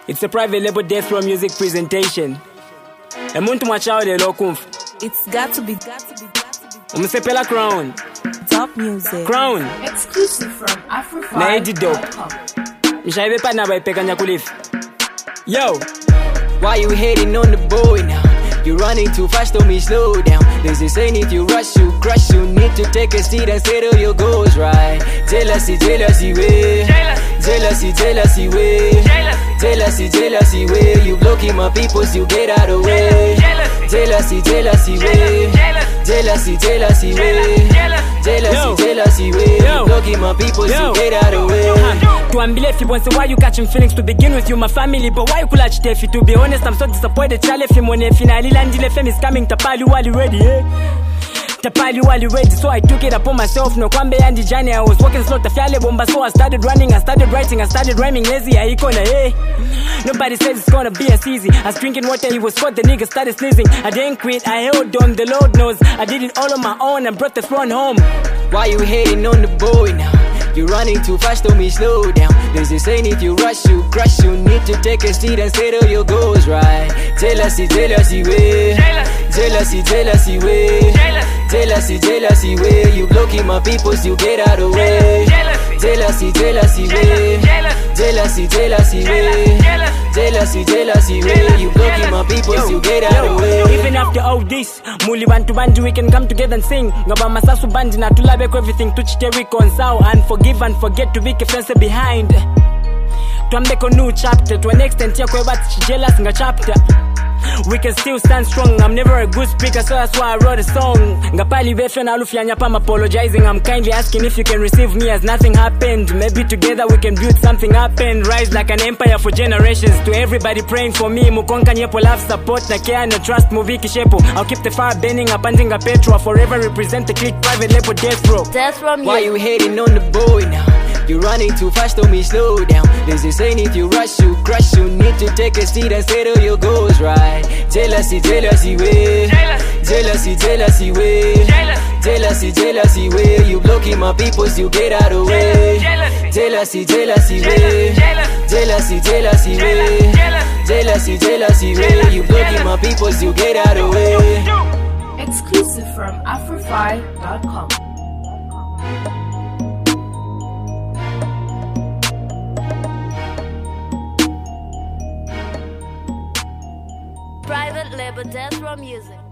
It's a private label Death Row Music presentation. Emuntu mwachawe lokumfu. It's got to be. Umsepela Crown. Top music. Crown. Exclusive from Africa. Na edi dope. Mshaibe pa na baipeka nyakulifu. Yo. Why you hating on the boy now? You running too fast, told me slow down. There's this saying, if you rush, you crush. You need to take a seat and settle your goals right. Jealousy, jealousy way. Jealousy, jealousy way. Jealousy, jealousy way. You blocking my peoples, you get out of way. Jealousy, jealousy way. Jealousy, jealousy way. Jealousy, jealousy way. You blocking my peoples, you get out of way. Tuambile if you want to why you catching feelings to begin with, you my family, but why you could catch Tefi? To be honest, I'm so disappointed. Chale if you money finally landile fame is coming. Tapali wali ready, Tapali wali ready, so I took it upon myself. No kwambe and Johnny, I was walking slow, tafyale bomba, so I started running, I started writing, I started rhyming lazy. I icona, Nobody said it's gonna be as easy. I was drinking water, he was caught, the nigga started sneezing. I didn't quit, I held on, the Lord knows. I did it all on my own and brought the throne home. Why you hating on the boy now? You running too fast, told me slow down. There's this saying, if you rush, you crush. You need to take a seat and settle your goals right. Jealousy, jealousy way. Jealousy, jealousy way. Jealousy, jealousy way. You blocking my peoples, you get out of way. Jealousy, jealousy way. Jealousy, jealousy way. Jealousy, jealousy way. You blocking my peoples, you get out of way. Even after all this, muli bantu we can come together and sing. Ngaba masasu bandi na tulabe kwa everything tuchite reconcile and forgive and forget to be friends behind. Tuambeko new chapter to an extent ya kwa bati jealous nga chapter. We can still stand strong. I'm never a good speaker, so that's why I wrote a song. Ngapali befe na alufi anyapa, I'm apologizing. I'm kindly asking if you can receive me as nothing happened. Maybe together we can build something happen. Rise like an empire for generations. To everybody praying for me, mukonka nyepo love, support na care na trust movie kishepo. I'll keep the fire burning, apandinga petro. Forever represent the click private label Death Row. Death Row. Why you hating on the boy now? You running too fast, told me slow down. There's this saying, if you rush, you crush. You need to take a seat and settle your goals right. Jealousy, jealousy way. Jealousy, jealousy way. Jealousy, jealousy way. You blocking my peoples, you get out of way. Jealousy, jealousy way. Jealousy, jealousy way. Jealousy, jealousy way. You blocking my peoples, you get out of way. Exclusive from Afrify.com. Private label Death Row Music.